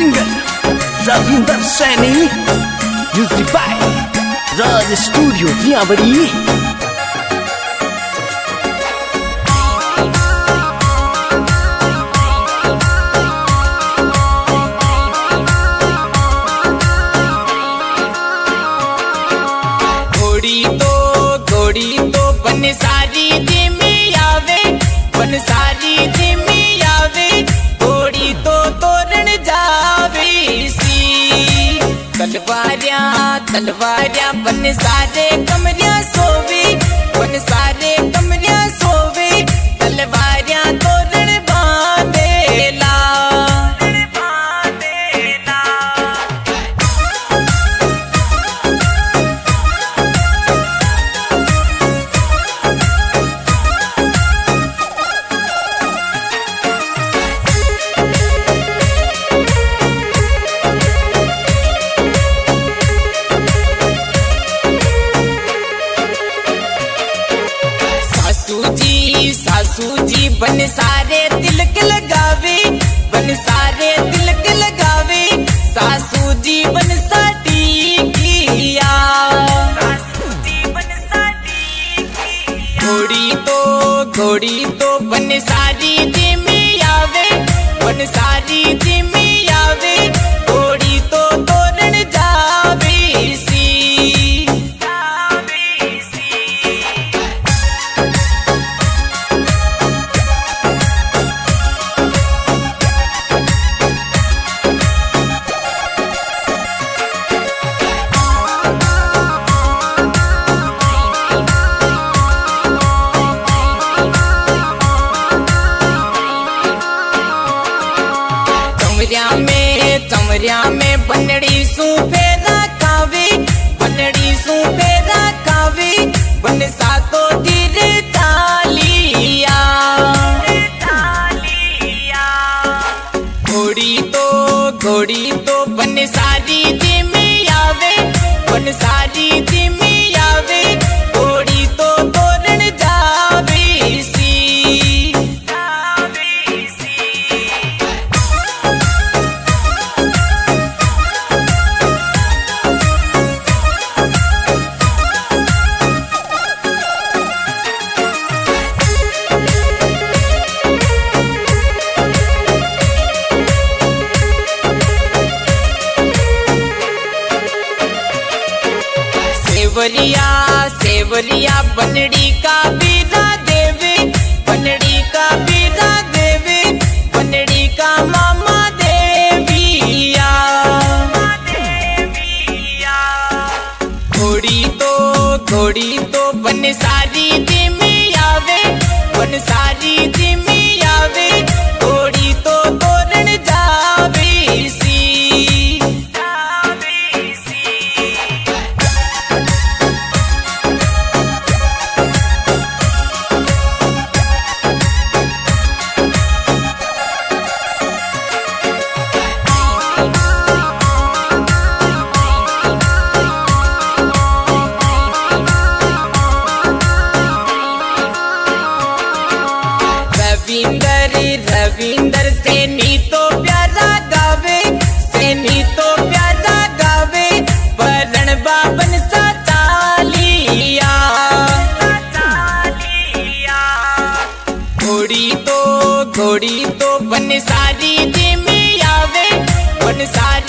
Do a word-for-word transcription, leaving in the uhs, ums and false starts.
Singer Ravinder Saini, music by Raj studio जियाबड़ी। घोड़ी तो घोड़ी तो बन सारी जिमी आवे, बन सारी जिमी आवे, घोड़ी तो तोरण जावे सी। तलवारिया तलवारिया बन सारे कमरिया सोवे, बन सारे कमरिया सोवे, तलवारिया तोरण बांधेला। सासू जी बन सारे तिलक लगावे, बन सारे तिलक लगावे, सासू जी बन साडी किया। सासू जी बन साडी किया। घोड़ी तो घोड़ी तो बन सारी जिमी आवे, बन सारी जिमी आवे, घोड़ी तो तोरण जावे सी। चमरिया में चमरिया में बनड़ी सू फेरा खावे, बनड़ी सू फेरा खावे, बन सातो तीर तालिया। घोड़ी तो घोड़ी तो बन सारी जिमी आवे, बन सारी जिमी आवे, घोड़ी तो तोरण जावे सी। सेवरिया सेवरिया बनड़ी का बीरा देवे, बनड़ी का बीरा देवे, बनड़ी का मामा देविया। घोड़ी तो घोड़ी तो बन सारी जिमी आवे, बन सारी जिमी आवे, घोड़ी तो तोरण जावे सी। रविंदर रविंदर सैनी तो प्यारा गावे, सैनी तो प्यारा गावे, बरण बाबन सा चालिया। घोड़ी तो घोड़ी तो बन सारी जिमी आवे, बन सारी